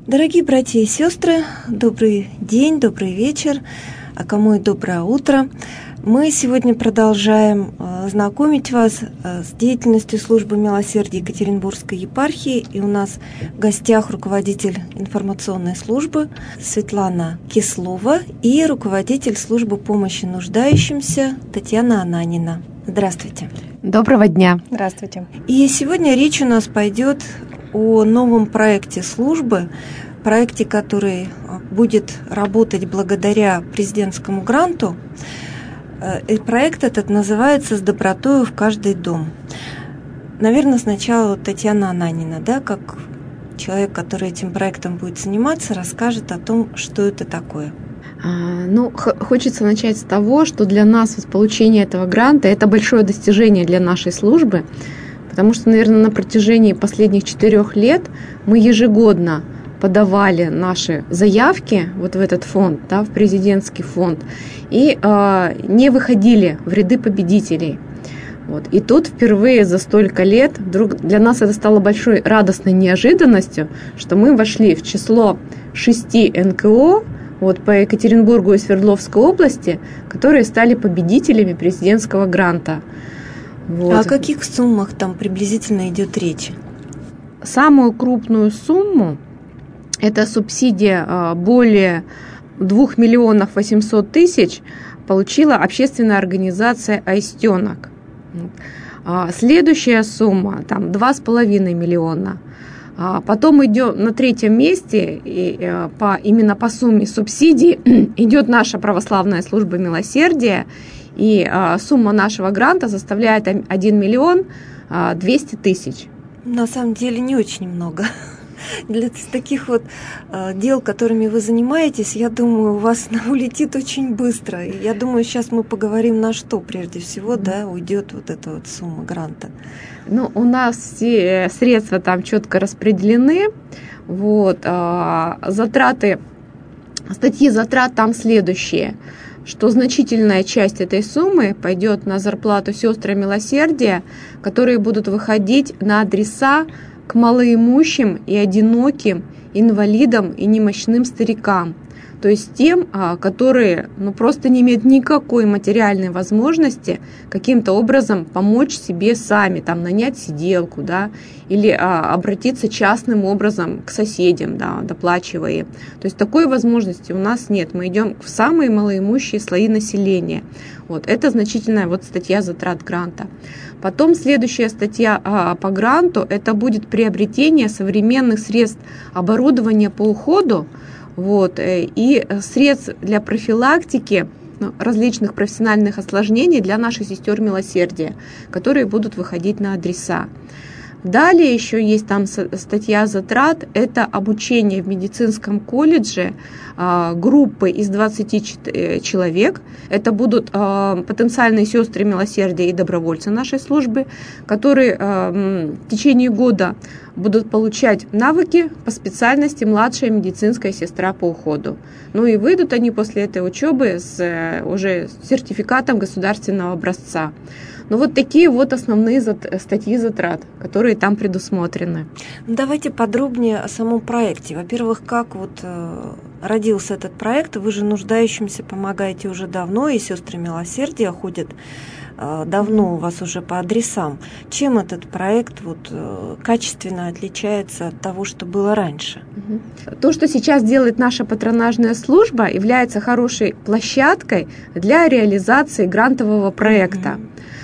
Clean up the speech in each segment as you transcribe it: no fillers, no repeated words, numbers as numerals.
Дорогие братья и сестры, добрый день, добрый вечер, а кому и доброе утро. Мы сегодня продолжаем знакомить вас с деятельностью службы милосердия Екатеринбургской епархии. И у нас в гостях руководитель информационной службы Светлана Кислова и руководитель службы помощи нуждающимся Татьяна Ананина. Здравствуйте. Доброго дня. Здравствуйте. И сегодня речь у нас пойдет о новом проекте службы, проекте, который будет работать благодаря президентскому гранту. И проект этот называется «С добротою в каждый дом». Наверное, сначала Татьяна Ананина, как человек, который этим проектом будет заниматься, расскажет о том, что это такое. Хочется начать с того, что для нас получение этого гранта – это большое достижение для нашей службы, потому что, наверное, на протяжении последних 4 лет мы ежегодно подавали наши заявки в этот фонд, в президентский фонд, и не выходили в ряды победителей. И тут впервые за столько лет вдруг для нас это стало большой радостной неожиданностью, что мы вошли в число 6 НКО по Екатеринбургу и Свердловской области, которые стали победителями президентского гранта. А о каких суммах там приблизительно идет речь? Самую крупную сумму – это субсидия более 2 800 000 получила общественная организация «Аистенок». Следующая сумма – 2,5 миллиона. Потом идет на 3-м месте, именно по сумме субсидий, идет наша православная служба милосердия, и сумма нашего гранта составляет 1 миллион 200 000. На самом деле не очень много. Для таких дел, которыми вы занимаетесь, я думаю, у вас улетит очень быстро. И я думаю, сейчас мы поговорим, на что прежде всего уйдет эта сумма гранта. У нас все средства там четко распределены. Статьи затрат там следующие, что значительная часть этой суммы пойдет на зарплату сестры милосердия, которые будут выходить на адреса к малоимущим и одиноким, инвалидам и немощным старикам. То есть тем, которые просто не имеют никакой материальной возможности каким-то образом помочь себе сами, нанять сиделку, или обратиться частным образом к соседям, доплачивая. То есть такой возможности у нас нет. Мы идем в самые малоимущие слои населения. Это значительная статья затрат гранта. Потом следующая статья по гранту – это будет приобретение современных средств оборудования по уходу, и средств для профилактики различных профессиональных осложнений для наших сестер милосердия, которые будут выходить на адреса. Далее еще есть там статья затрат, это обучение в медицинском колледже группы из 20 человек. Это будут потенциальные сестры милосердия и добровольцы нашей службы, которые в течение года будут получать навыки по специальности младшая медицинская сестра по уходу. И выйдут они после этой учебы с уже сертификатом государственного образца. Такие основные статьи затрат, которые там предусмотрены. Давайте подробнее о самом проекте. Во-первых, как родился этот проект? Вы же нуждающимся помогаете уже давно, и сестры милосердия ходят давно у вас уже по адресам. Чем этот проект качественно отличается от того, что было раньше? То, что сейчас делает наша патронажная служба, является хорошей площадкой для реализации грантового проекта.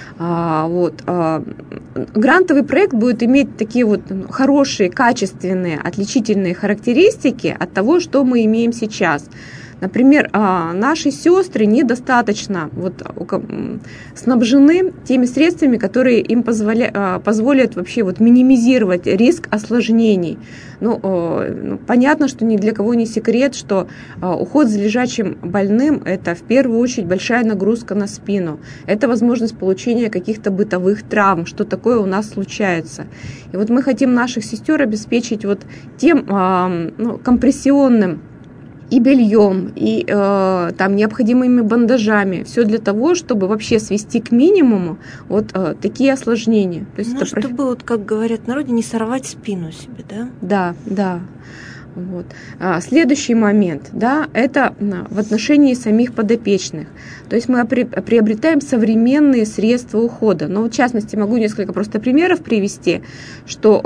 Грантовый проект будет иметь такие хорошие, качественные, отличительные характеристики от того, что мы имеем сейчас. Например, наши сестры недостаточно снабжены теми средствами, которые им позволят вообще минимизировать риск осложнений. Понятно, что ни для кого не секрет, что уход за лежачим больным – это в первую очередь большая нагрузка на спину. Это возможность получения каких-то бытовых травм, что такое у нас случается. И мы хотим наших сестер обеспечить тем компрессионным и бельем, и необходимыми бандажами. Все для того, чтобы вообще свести к минимуму такие осложнения. То есть чтобы, как говорят в народе, не сорвать спину себе, да? Да. Вот. Следующий момент, да, это в отношении самих подопечных. То есть мы приобретаем современные средства ухода. Но в частности могу несколько просто примеров привести, что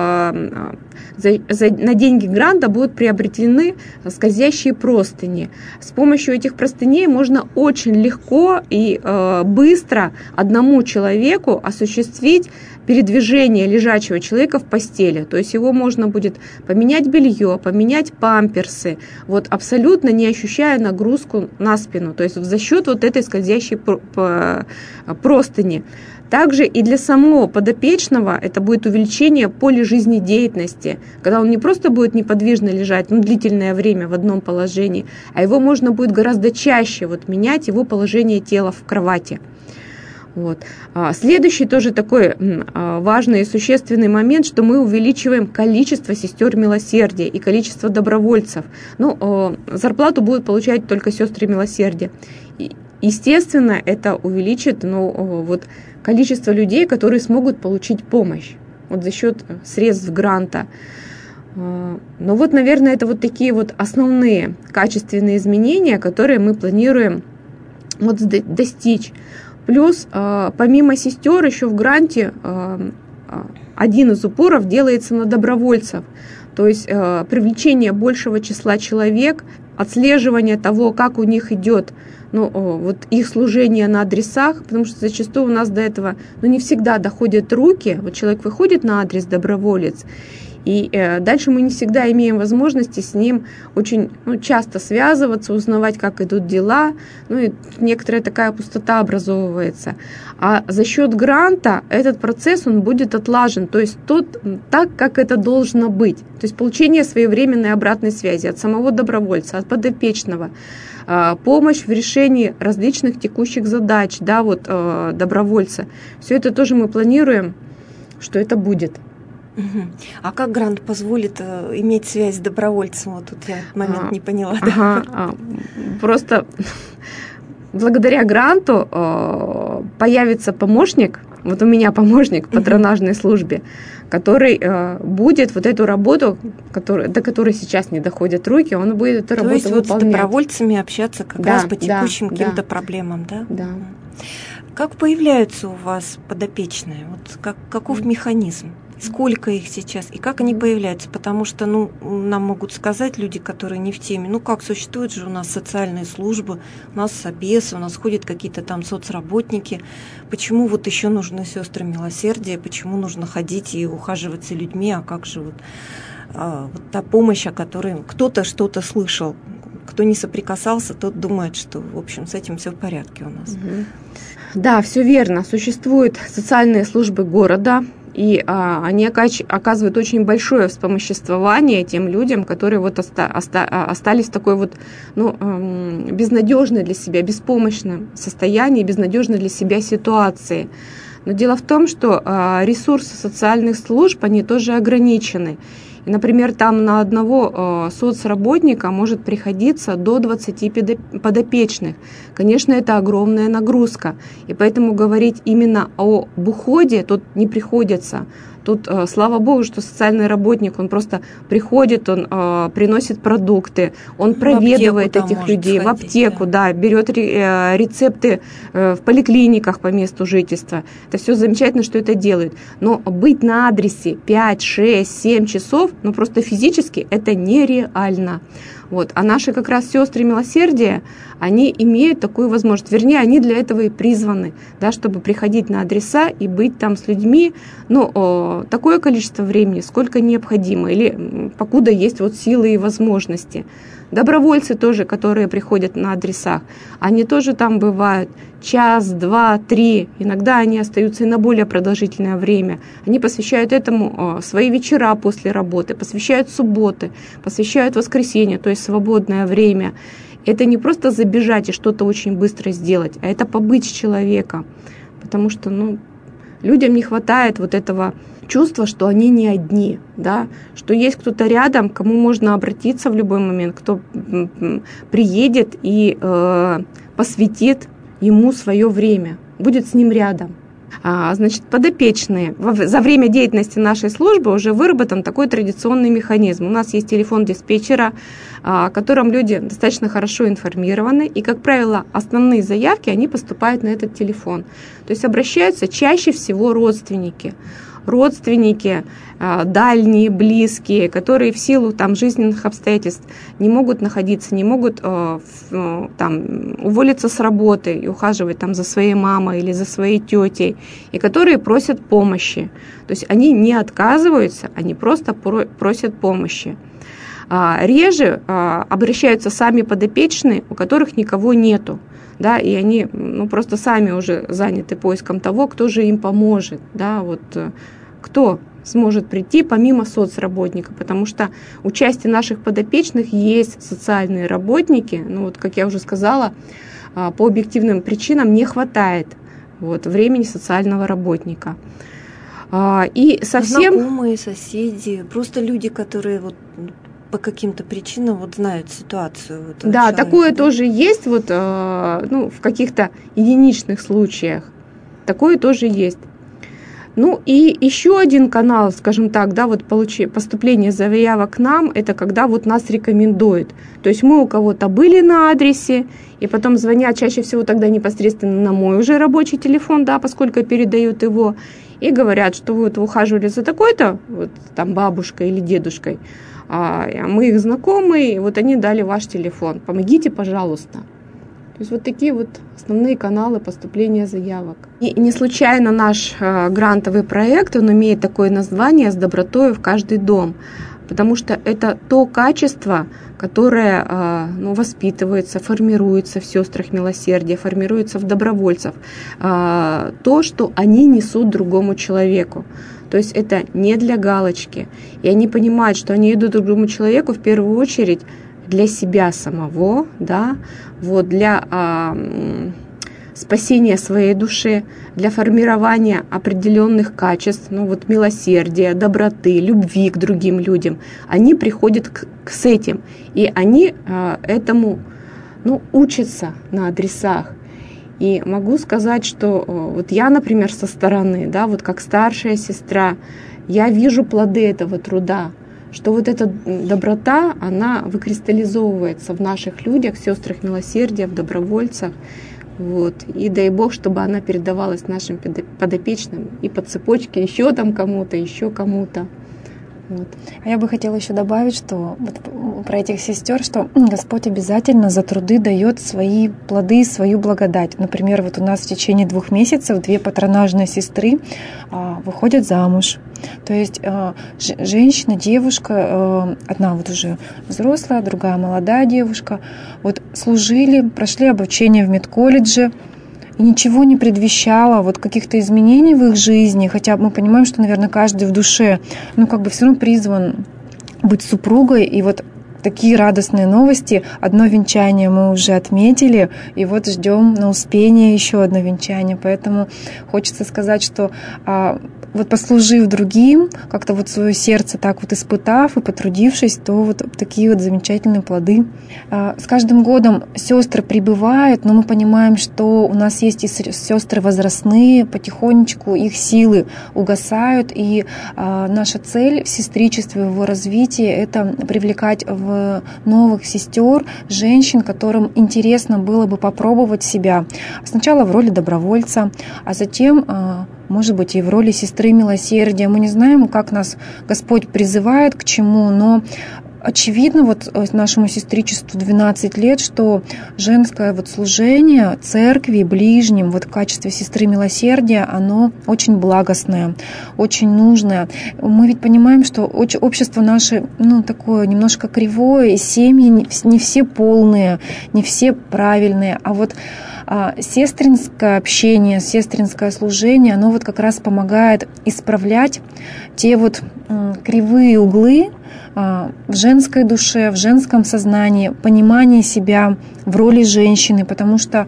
на деньги гранта будут приобретены скользящие простыни. С помощью этих простыней можно очень легко и быстро одному человеку осуществить передвижение лежачего человека в постели. То есть его можно будет поменять белье, поменять памперсы, вот, абсолютно не ощущая нагрузку на спину. То есть за счет вот этой скользящей простыни. Также и для самого подопечного это будет увеличение поля жизнедеятельности, когда он не просто будет неподвижно лежать длительное время в одном положении, а его можно будет гораздо чаще менять его положение тела в кровати. Вот. Следующий тоже такой важный и существенный момент, что мы увеличиваем количество сестер милосердия и количество добровольцев. Зарплату будут получать только сестры милосердия. Естественно, это увеличит количество людей, которые смогут получить помощь за счет средств гранта. Наверное, это такие основные качественные изменения, которые мы планируем достичь. Плюс, помимо сестер, еще в гранте один из упоров делается на добровольцев. То есть привлечение большего числа человек, отслеживание того, как у них идет их служение на адресах, потому что зачастую у нас до этого не всегда доходят руки. Человек выходит на адрес доброволец, и дальше мы не всегда имеем возможности с ним очень часто связываться, узнавать, как идут дела, и некоторая такая пустота образовывается. А за счет гранта этот процесс он будет отлажен, то есть так, как это должно быть. То есть получение своевременной обратной связи от самого добровольца, от подопечного, помощь в решении различных текущих задач, добровольца. Все это тоже мы планируем, что это будет. А как грант позволит иметь связь с добровольцем? Тут я этот момент не поняла. Просто благодаря гранту появится помощник, у меня помощник в патронажной службе, который будет эту работу, до которой сейчас не доходят руки, он будет эту работу выполнять. С добровольцами общаться раз по текущим каким-то проблемам, да? Да. Как появляются у вас подопечные? Каков механизм? Сколько их сейчас и как они появляются? Потому что, нам могут сказать люди, которые не в теме, как существуют же у нас социальные службы, у нас собесы, у нас ходят какие-то там соцработники. Почему еще нужны сестры милосердия? Почему нужно ходить и ухаживать за людьми? А как же та помощь, о которой кто-то что-то слышал? Кто не соприкасался, тот думает, что, в общем, с этим все в порядке у нас. Да, все верно. Существуют социальные службы города, и они оказывают очень большое вспомоществование тем людям, которые остались в такой безнадежной для себя, беспомощном состоянии, безнадежной для себя ситуации. Но дело в том, что ресурсы социальных служб, они тоже ограничены. И, например, там на одного соцработника может приходиться до 20 подопечных. Конечно, это огромная нагрузка. И поэтому говорить именно об уходе тут не приходится. Тут, слава богу, что социальный работник, он просто приходит, он приносит продукты, он проведывает этих людей в аптеку, берет рецепты в поликлиниках по месту жительства. Это все замечательно, что это делают. Но быть на адресе 5, 6, 7 часов, просто физически это нереально. А наши как раз сестры милосердия, они имеют такую возможность, вернее, они для этого и призваны, чтобы приходить на адреса и быть там с людьми, такое количество времени, сколько необходимо, или покуда есть силы и возможности. Добровольцы тоже, которые приходят на адресах, они тоже там бывают час, два, 3, иногда они остаются и на более продолжительное время. Они посвящают этому свои вечера после работы, посвящают субботы, посвящают воскресенье, то есть свободное время. Это не просто забежать и что-то очень быстро сделать, а это побыть с человеком, потому что людям не хватает этого чувства, что они не одни, что есть кто-то рядом, к кому можно обратиться в любой момент, кто приедет и посвятит ему свое время, будет с ним рядом. Значит, подопечные. За время деятельности нашей службы уже выработан такой традиционный механизм. У нас есть телефон диспетчера, о котором люди достаточно хорошо информированы, и, как правило, основные заявки, они поступают на этот телефон. То есть обращаются чаще всего родственники, дальние, близкие, которые в силу жизненных обстоятельств не могут находиться, не могут уволиться с работы и ухаживать за своей мамой или за своей тетей, и которые просят помощи. То есть они не отказываются, они просто просят помощи. Реже обращаются сами подопечные, у которых никого нету. Да, и они просто сами уже заняты поиском того, кто же им поможет, да, кто сможет прийти помимо соцработника, потому что у части наших подопечных есть социальные работники, как я уже сказала, по объективным причинам не хватает времени социального работника. И совсем... Знакомые, соседи, просто люди, которые по каким-то причинам знают ситуацию. Да, человека. Такое тоже есть в каких-то единичных случаях. Такое тоже есть. И еще один канал, скажем так, поступление заявок к нам, это когда нас рекомендуют. То есть мы у кого-то были на адресе, и потом звонят чаще всего тогда непосредственно на мой уже рабочий телефон, да, поскольку передают его, и говорят, что вы ухаживали за такой-то, бабушкой или дедушкой, а мы их знакомые, они дали ваш телефон, помогите, пожалуйста. То есть такие основные каналы поступления заявок. И не случайно наш грантовый проект, он имеет такое название «С добротой в каждый дом», потому что это то качество, которое воспитывается, формируется в сестрах милосердия, формируется в добровольцах, то, что они несут другому человеку. То есть это не для галочки. И они понимают, что они идут другому человеку в первую очередь для себя самого, да, для спасения своей души, для формирования определенных качеств, милосердия, доброты, любви к другим людям. Они приходят с этим, и они этому учатся на адресах. И могу сказать, что я, например, со стороны, да, как старшая сестра, я вижу плоды этого труда, что эта доброта, она выкристаллизовывается в наших людях, сестрах милосердия, в добровольцах. И дай Бог, чтобы она передавалась нашим подопечным и по цепочке еще кому-то. А я бы хотела еще добавить, что про этих сестер, что Господь обязательно за труды дает свои плоды, свою благодать. Например, у нас в течение 2 месяцев 2 патронажные сестры выходят замуж. То есть женщина, девушка, одна уже взрослая, другая молодая девушка, служили, прошли обучение в медколледже, и ничего не предвещало каких-то изменений в их жизни, хотя мы понимаем, что, наверное, каждый в душе, все равно призван быть супругой, и такие радостные новости. Одно венчание мы уже отметили, и ждем на успение еще одно венчание, поэтому хочется сказать, что послужив другим, как-то свое сердце так испытав и потрудившись, то такие замечательные плоды. С каждым годом сестры прибывают, но мы понимаем, что у нас есть и сестры возрастные, потихонечку их силы угасают, и наша цель в сестричестве, в его развитии — это привлекать в новых сестер, женщин, которым интересно было бы попробовать себя. Сначала в роли добровольца, а затем может быть, и в роли сестры милосердия. Мы не знаем, как нас Господь призывает к чему, но очевидно нашему сестричеству 12 лет, что женское служение церкви, ближним, в качестве сестры милосердия, оно очень благостное, очень нужное. Мы ведь понимаем, что общество наше, такое немножко кривое, и семьи не все полные, не все правильные, а сестринское общение, сестринское служение, оно как раз помогает исправлять те кривые углы в женской душе, в женском сознании, понимание себя в роли женщины, потому что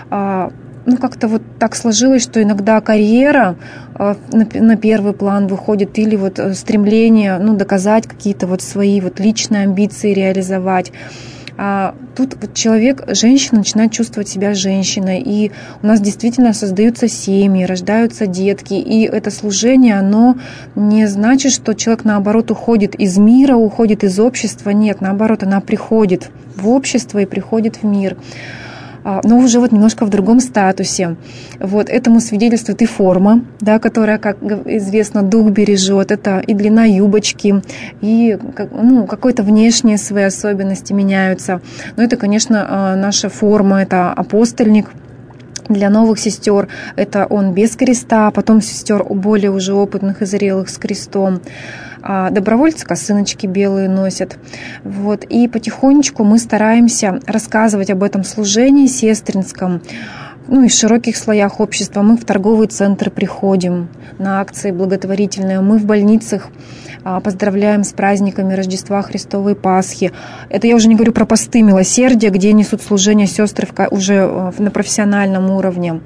как-то так сложилось, что иногда карьера на первый план выходит, или стремление доказать какие-то свои личные амбиции реализовать. Тут вот женщина начинает чувствовать себя женщиной, и у нас действительно создаются семьи, рождаются детки, и это служение, оно не значит, что человек, наоборот, уходит из мира, уходит из общества. Нет, наоборот, она приходит в общество и приходит в мир, но уже вот немножко в другом статусе. Вот этому свидетельствует и форма, да, которая, как известно, дух бережет. Это и длина юбочки, и какой-то внешние свои особенности меняются. Но это, конечно, наша форма, это апостольник. Для новых сестер это он без креста, потом сестер более уже опытных и зрелых с крестом. А добровольцы косыночки белые носят. Вот. И потихонечку мы стараемся рассказывать об этом служении сестринском, и в широких слоях общества. Мы в торговые центры приходим на акции благотворительные, мы в больницах поздравляем с праздниками Рождества Христова и Пасхи. Это я уже не говорю про посты милосердия, где несут служение сестры уже на профессиональном уровне.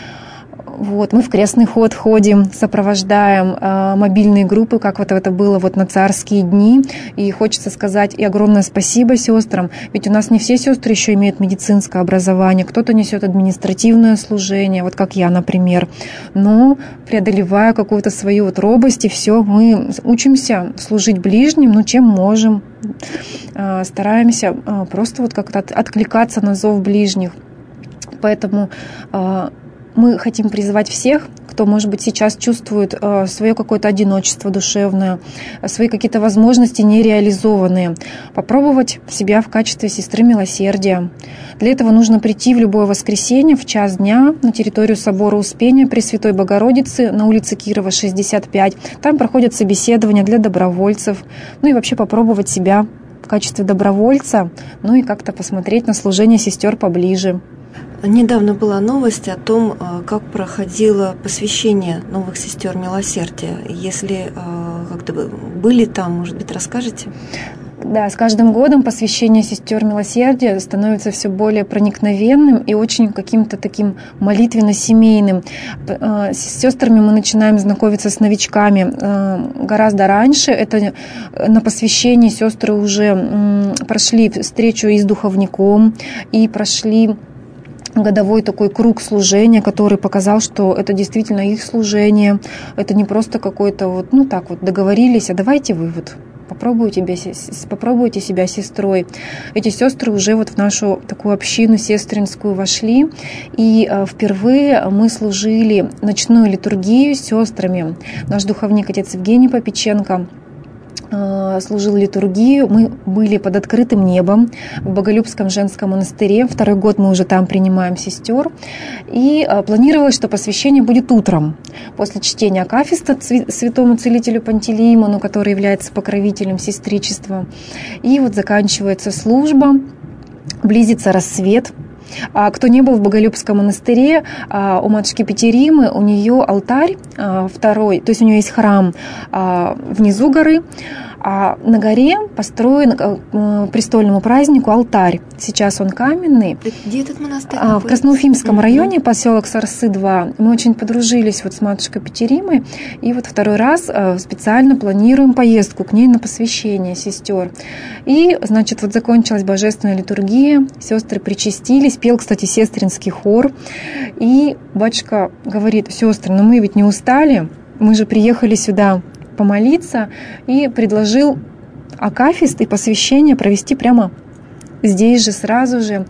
Вот, мы в крестный ход ходим, сопровождаем мобильные группы, как вот это было вот на царские дни. И хочется сказать и огромное спасибо сестрам, ведь у нас не все сестры еще имеют медицинское образование, кто-то несет административное служение, вот как я, например. Но преодолевая какую-то свою вот робость, и все, мы учимся служить ближним, чем можем. Стараемся просто вот как-то откликаться на зов ближних. Поэтому мы хотим призывать всех, кто, может быть, сейчас чувствует свое какое-то одиночество душевное, свои какие-то возможности нереализованные, попробовать себя в качестве сестры милосердия. Для этого нужно прийти в любое воскресенье в час дня на территорию собора Успения Пресвятой Богородицы на улице Кирова, 65. Там проходят собеседования для добровольцев. И вообще попробовать себя в качестве добровольца, и как-то посмотреть на служение сестер поближе. Недавно была новость о том, как проходило посвящение новых сестер милосердия. Если как-то были там, может быть, расскажете? Да, с каждым годом посвящение сестер милосердия становится все более проникновенным и очень каким-то таким молитвенно-семейным. С сестрами мы начинаем знакомиться с новичками гораздо раньше. Это на посвящении сестры уже прошли встречу и с духовником, и прошли годовой такой круг служения, который показал, что это действительно их служение. Это не просто какой-то договорились, а давайте вы попробуйте себя сестрой. Эти сестры уже в нашу такую общину сестринскую вошли, и впервые мы служили ночную литургию с сестрами. Наш духовник, отец Евгений Попеченко, служил литургию. Мы были под открытым небом в Боголюбском женском монастыре. 2-й год мы уже там принимаем сестер. И планировалось, что посвящение будет утром, после чтения акафиста святому целителю Пантелеимону, который является покровителем сестричества. И заканчивается служба, близится рассвет. А кто не был в Боголюбском монастыре, у матушки Петеримы, у нее алтарь второй, то есть у нее есть храм внизу горы, а на горе построен к престольному празднику алтарь. Сейчас он каменный. Где этот монастырь? В Красноуфимском районе, поселок Сарсы-2. Мы очень подружились с матушкой Петеримой, и 2-й раз специально планируем поездку к ней на посвящение сестер. И, закончилась божественная литургия, сестры причастились, пел, кстати, сестринский хор, и батюшка говорит: сестры, но мы ведь не устали, мы же приехали сюда помолиться, и предложил акафист и посвящение провести прямо здесь же, сразу же.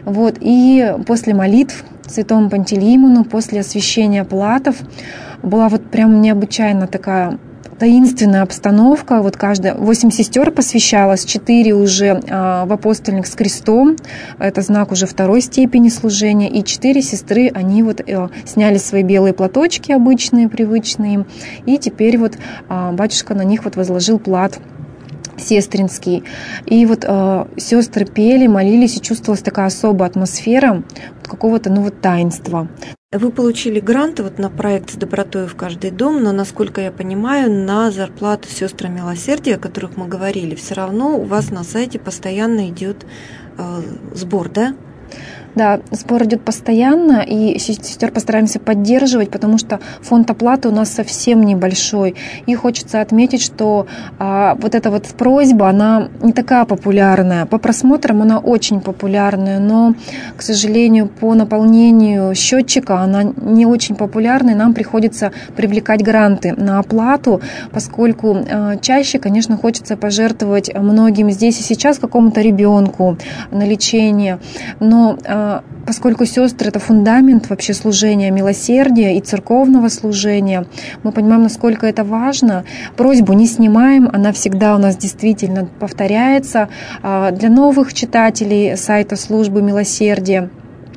И после молитв святому Пантелеимону, после освящения платов, была прям необычайно такая таинственная обстановка. 8 сестер посвящалось, 4 уже в апостольник с крестом, это знак уже 2-й степени служения, и 4 сестры, они сняли свои белые платочки обычные, привычные, и теперь батюшка на них возложил плат сестринский. И сестры пели, молились, и чувствовалась такая особая атмосфера какого-то таинства. Вы получили грант на проект «С добротой в каждый дом», но, насколько я понимаю, на зарплату сестры милосердия, о которых мы говорили, все равно у вас на сайте постоянно идет сбор, да? Да, спор идет постоянно, и сестер постараемся поддерживать, потому что фонд оплаты у нас совсем небольшой. И хочется отметить, что вот эта вот просьба, она не такая популярная. По просмотрам она очень популярная, но, к сожалению, по наполнению счетчика она не очень популярна, и нам приходится привлекать гранты на оплату, поскольку чаще, конечно, хочется пожертвовать многим здесь и сейчас какому-то ребенку на лечение, но поскольку сестры — это фундамент вообще служения милосердия и церковного служения, мы понимаем, насколько это важно. Просьбу не снимаем, она всегда у нас действительно повторяется. Для новых читателей сайта службы милосердия,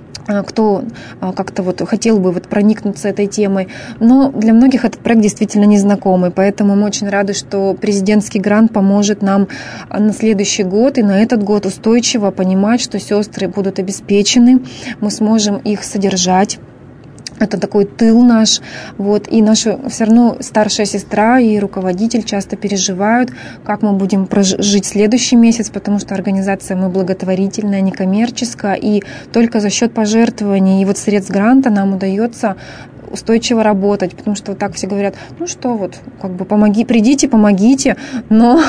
кто как-то вот хотел бы вот проникнуться этой темой. Но для многих этот проект действительно незнакомый, поэтому мы очень рады, что президентский грант поможет нам на следующий год и на этот год устойчиво понимать, что сестры будут обеспечены, мы сможем их содержать. Это такой тыл наш, вот, и наша все равно старшая сестра и руководитель часто переживают, как мы будем жить следующий месяц, потому что организация мы благотворительная, некоммерческая, и только за счет пожертвований и вот средств гранта нам удается устойчиво работать, потому что вот так все говорят, ну что вот, как бы придите, помогите, но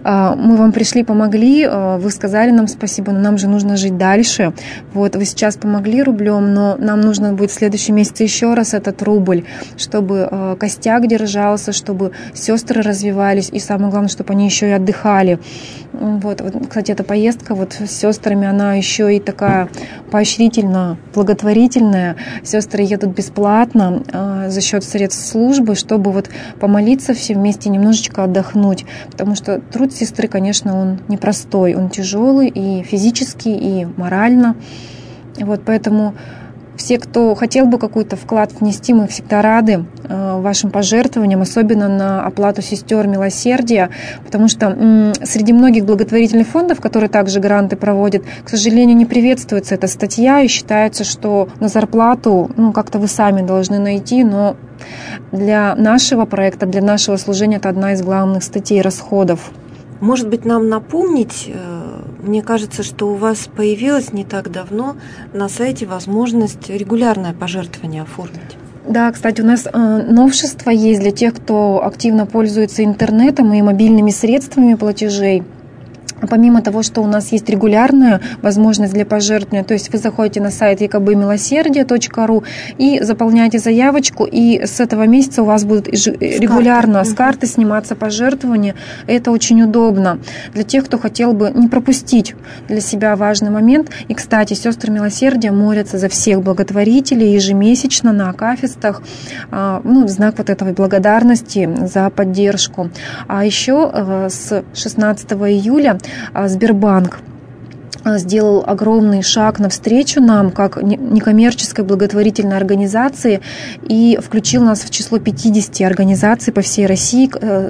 мы вам пришли, помогли, вы сказали нам спасибо, но нам же нужно жить дальше. Вот вы сейчас помогли рублем, но нам нужно будет в следующем месяце еще раз этот рубль, чтобы костяк держался, чтобы сестры развивались, и самое главное, чтобы они еще и отдыхали. Вот, кстати, эта поездка вот с сестрами, она еще и такая поощрительно благотворительная. Сестры едут бесплатно за счет средств службы, чтобы вот помолиться все вместе, немножечко отдохнуть. Потому что труд сестры, конечно, он непростой, он тяжелый и физически, и морально. Вот поэтому все, кто хотел бы какой-то вклад внести, мы всегда рады вашим пожертвованиям, особенно на оплату сестер милосердия, потому что среди многих благотворительных фондов, которые также гранты проводят, к сожалению, не приветствуется эта статья, и считается, что на зарплату, как-то вы сами должны найти, но для нашего проекта, для нашего служения это одна из главных статей расходов. Может быть, нам напомнить, мне кажется, что у вас появилась не так давно на сайте возможность регулярное пожертвование оформить. Да, кстати, у нас новшество есть для тех, кто активно пользуется интернетом и мобильными средствами платежей. Помимо того, что у нас есть регулярная возможность для пожертвования, то есть вы заходите на сайт якобы-милосердие.ру и заполняете заявочку, и с этого месяца у вас будут регулярно с карты сниматься пожертвования. Это очень удобно для тех, кто хотел бы не пропустить для себя важный момент. И, кстати, сестры милосердия молятся за всех благотворителей ежемесячно на акафистах, в знак вот этой благодарности за поддержку. А еще с 16 июля Сбербанк сделал огромный шаг навстречу нам, как некоммерческой благотворительной организации, и включил нас в число 50 организаций по всей России,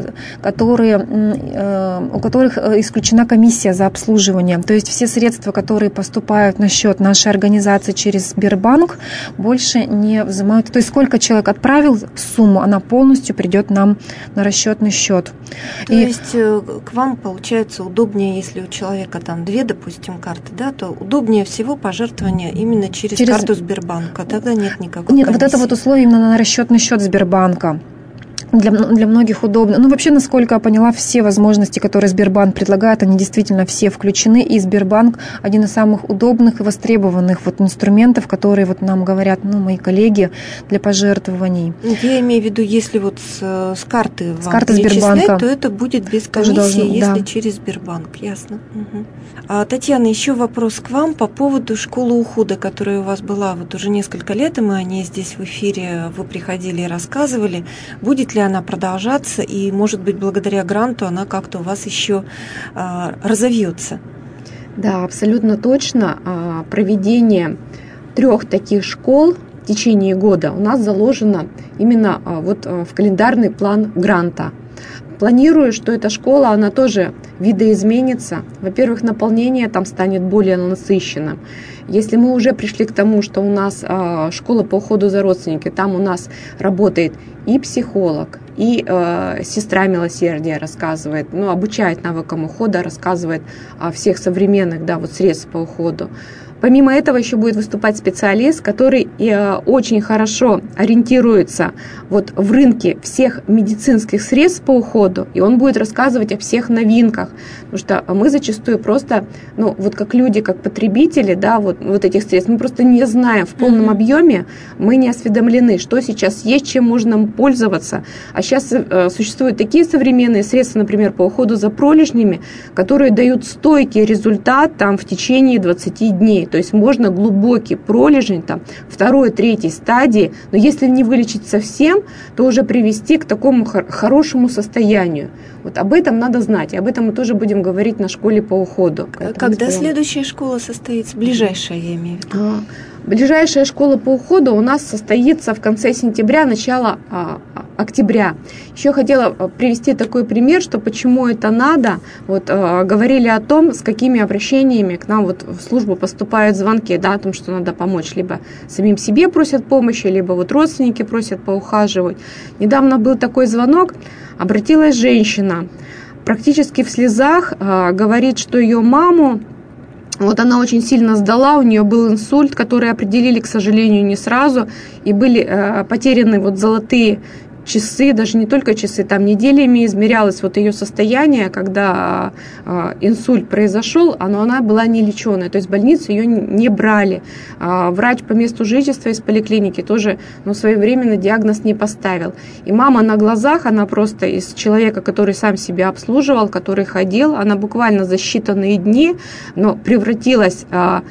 у которых исключена комиссия за обслуживание. То есть все средства, которые поступают на счет нашей организации через Сбербанк, больше не взимают. То есть сколько человек отправил сумму, она полностью придет нам на расчетный счет. То есть к вам, получается, удобнее, если у человека там 2, допустим, карты, да, то удобнее всего пожертвование именно через карту Сбербанка. Тогда нет никакой комиссии. Вот это вот условие именно на расчетный счет Сбербанка. Для многих удобно. Вообще, насколько я поняла, все возможности, которые Сбербанк предлагает, они действительно все включены. И Сбербанк один из самых удобных и востребованных инструментов, которые нам говорят мои коллеги для пожертвований. Я имею в виду, если с карты вам карты Сбербанка, то это будет без комиссии, если через Сбербанк. Ясно. Угу. Татьяна, еще вопрос к вам по поводу школы ухода, которая у вас была уже несколько лет, и мы о ней здесь в эфире, вы приходили и рассказывали. Будет ли она продолжаться, и, может быть, благодаря гранту она как-то у вас еще разовьется? Да, абсолютно точно. Проведение 3 таких школ в течение года у нас заложено именно в календарный план гранта. Планирую, что эта школа, она тоже видоизменится. Во-первых, наполнение там станет более насыщенным. Если мы уже пришли к тому, что у нас школа по уходу за родственниками, там у нас работает и психолог, и сестра милосердия рассказывает, обучает навыкам ухода, рассказывает о всех современных средств по уходу. Помимо этого еще будет выступать специалист, который очень хорошо ориентируется вот в рынке всех медицинских средств по уходу, и он будет рассказывать о всех новинках, потому что мы зачастую просто, ну, вот как люди, как потребители, да, вот этих средств, мы просто не знаем в полном объеме, мы не осведомлены, что сейчас есть, чем можно пользоваться. А сейчас существуют такие современные средства, например, по уходу за пролежнями, которые дают стойкий результат там в течение 20 дней. То есть можно глубокий пролежень там, 2-3 стадии, но если не вылечить совсем, то уже привести к такому хорошему состоянию. Вот об этом надо знать, и об этом мы тоже будем говорить на школе по уходу. Когда следующая школа состоится? Ближайшая, я имею в виду. Ближайшая школа по уходу у нас состоится в конце сентября, начало октября. Еще хотела привести такой пример, что почему это надо. Вот говорили о том, с какими обращениями к нам вот в службу поступают звонки, да, о том, что надо помочь. Либо самим себе просят помощи, либо вот родственники просят поухаживать. Недавно был такой звонок, обратилась женщина, практически в слезах, говорит, что ее маму, вот она очень сильно сдала, у нее был инсульт, который определили, к сожалению, не сразу, и были потеряны вот золотые часы, даже не только часы, там неделями измерялось вот ее состояние, когда инсульт произошел, но она была не леченая, то есть в больницу ее не брали. Врач по месту жительства из поликлиники тоже своевременно диагноз не поставил. И мама на глазах, она просто из человека, который сам себя обслуживал, который ходил, она буквально за считанные дни, но превратилась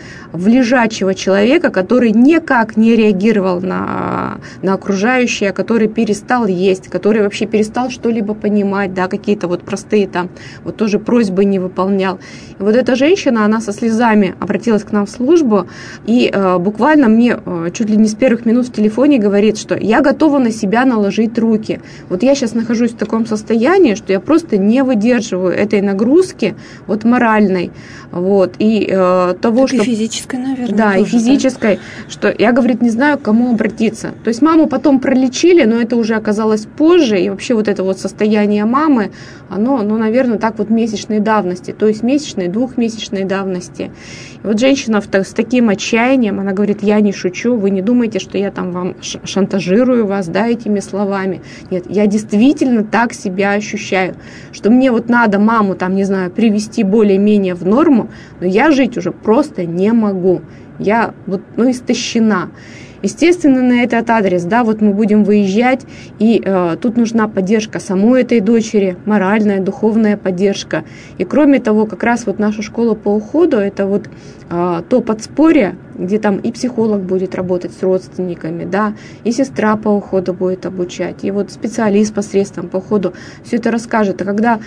в лежачего человека, который никак не реагировал на окружающее, который перестал есть, который вообще перестал что-либо понимать, да, какие-то вот простые там, вот тоже просьбы не выполнял. И вот эта женщина, она со слезами обратилась к нам в службу и буквально мне чуть ли не с первых минут в телефоне говорит, что я готова на себя наложить руки. Вот я сейчас нахожусь в таком состоянии, что я просто не выдерживаю этой нагрузки вот моральной, вот, и того, так что... И физической, наверное. Да, тоже, и физической, да? Что я, говорит, не знаю, к кому обратиться. То есть маму потом пролечили, но это уже оказалось позже, и вообще вот это вот состояние мамы, оно, наверное, так вот месячной давности, то есть месячной, 2-месячной давности. И вот женщина с таким отчаянием, она говорит, я не шучу, вы не думайте, что я там вам шантажирую вас, да, этими словами. Нет, я действительно так себя ощущаю, что мне вот надо маму там, не знаю, привести более-менее в норму, но я жить уже просто не могу. Я вот, истощена. Естественно, на этот адрес, да, вот мы будем выезжать, и тут нужна поддержка самой этой дочери, моральная, духовная поддержка. И кроме того, как раз вот наша школа по уходу, это вот то подспорье, где там и психолог будет работать с родственниками, да, и сестра по уходу будет обучать, и вот специалист посредством по уходу все это расскажет. А когда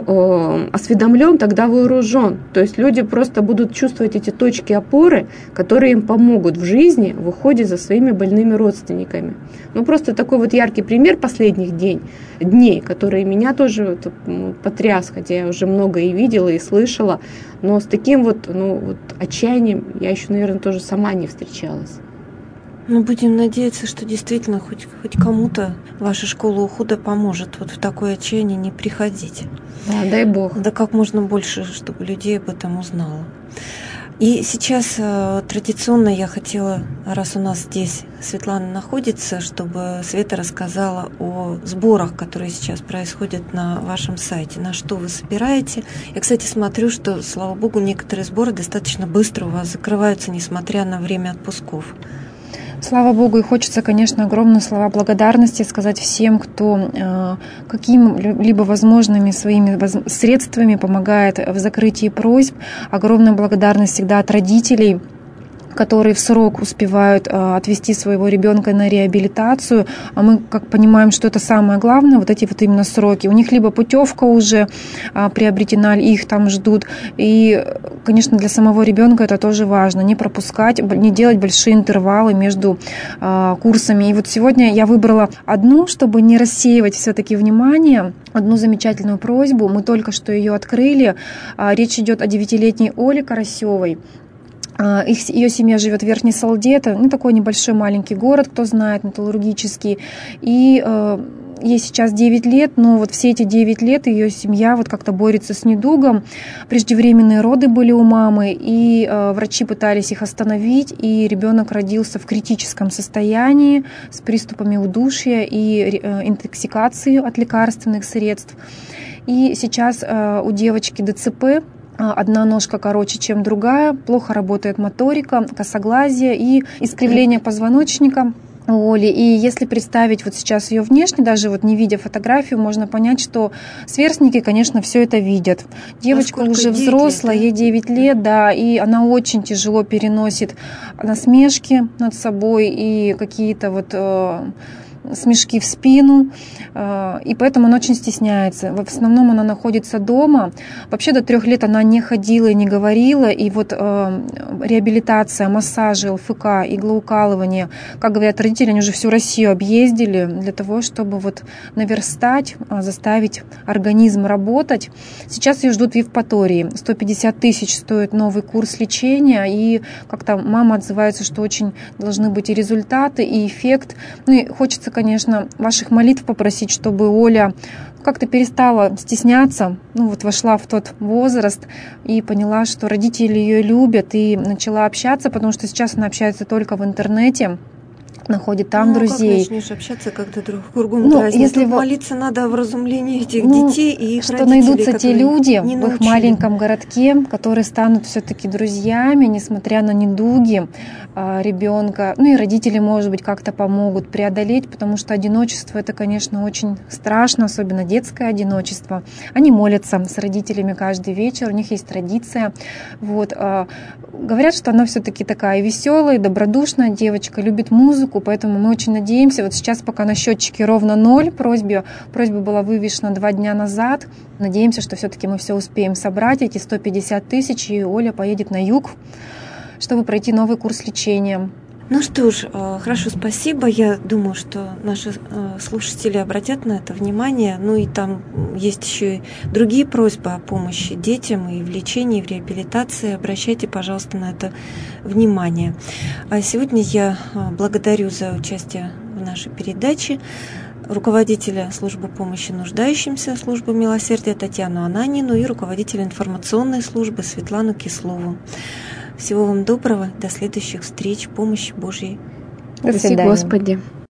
осведомлен, тогда вооружен. То есть люди просто будут чувствовать эти точки опоры, которые им помогут в жизни в уходе за своими больными родственниками. Просто такой вот яркий пример последних дней, который меня тоже потряс, хотя я уже много и видела, и слышала, но с таким вот отчаянием я еще, наверное, тоже сама не встречалась. Будем надеяться, что действительно хоть кому-то ваша школа ухода поможет вот в такое отчаяние не приходить. Да, дай Бог. Да как можно больше, чтобы людей об этом узнало. И сейчас традиционно я хотела, раз у нас здесь Светлана находится, чтобы Света рассказала о сборах, которые сейчас происходят на вашем сайте, на что вы собираете. Я, кстати, смотрю, что, слава богу, некоторые сборы достаточно быстро у вас закрываются, несмотря на время отпусков. Слава Богу, и хочется, конечно, огромные слова благодарности сказать всем, кто какими-либо возможными своими средствами помогает в закрытии просьб. Огромная благодарность всегда от родителей, которые в срок успевают отвезти своего ребенка на реабилитацию, а мы, как понимаем, что это самое главное, вот эти вот именно сроки. У них либо путевка уже приобретена, их там ждут, и, конечно, для самого ребенка это тоже важно, не пропускать, не делать большие интервалы между курсами. И вот сегодня я выбрала одну, чтобы не рассеивать все-таки внимание, одну замечательную просьбу, мы только что ее открыли, речь идет о 9-летней Оле Карасевой. Ее семья живет в Верхней Салде, это такой небольшой маленький город, кто знает, металлургический. И ей сейчас 9 лет, но вот все эти 9 лет ее семья вот как-то борется с недугом. Преждевременные роды были у мамы, и врачи пытались их остановить, и ребенок родился в критическом состоянии с приступами удушья и интоксикацией от лекарственных средств. И сейчас у девочки ДЦП, одна ножка короче, чем другая, плохо работает моторика, косоглазие и искривление позвоночника у Оли. И если представить вот сейчас ее внешне, даже вот не видя фотографию, можно понять, что сверстники, конечно, все это видят. Девочка уже взрослая, ей 9 лет, да, и она очень тяжело переносит насмешки над собой и какие-то вот смешки в спину, и поэтому она очень стесняется. В основном она находится дома. Вообще до 3 лет она не ходила и не говорила, и вот реабилитация, массажи, ЛФК, иглоукалывание, как говорят родители, они уже всю Россию объездили для того, чтобы вот наверстать, заставить организм работать. Сейчас ее ждут в Евпатории. 150 тысяч стоит новый курс лечения, и как-то мама отзывается, что очень должны быть и результаты, и эффект. Ну и хочется, конечно, ваших молитв попросить, чтобы Оля как-то перестала стесняться, ну вот вошла в тот возраст и поняла, что родители ее любят, и начала общаться, потому что сейчас она общается только в интернете, находит там друзей. Как начнешь общаться, когда друг кругом дразнят? Если молиться надо о вразумлении этих детей и их что родителей, найдутся те люди в их маленьком городке, которые станут все-таки друзьями, несмотря на недуги ребенка. Ну и родители, может быть, как-то помогут преодолеть, потому что одиночество — это, конечно, очень страшно, особенно детское одиночество. Они молятся с родителями каждый вечер, у них есть традиция. Вот. Говорят, что она все-таки такая веселая, добродушная девочка, любит музыку, поэтому мы очень надеемся. Вот сейчас пока на счетчике ровно 0, просьба была вывешена 2 дня назад. Надеемся, что все-таки мы все успеем собрать, эти 150 тысяч, и Оля поедет на юг, чтобы пройти новый курс лечения. Ну что ж, хорошо, спасибо. Я думаю, что наши слушатели обратят на это внимание. Ну и там есть еще и другие просьбы о помощи детям и в лечении, и в реабилитации. Обращайте, пожалуйста, на это внимание. А сегодня я благодарю за участие в нашей передаче руководителя службы помощи нуждающимся службы милосердия Татьяну Ананину и руководителя информационной службы Светлану Кислову. Всего вам доброго, до следующих встреч, помощи Божьей. До свидания. Господи.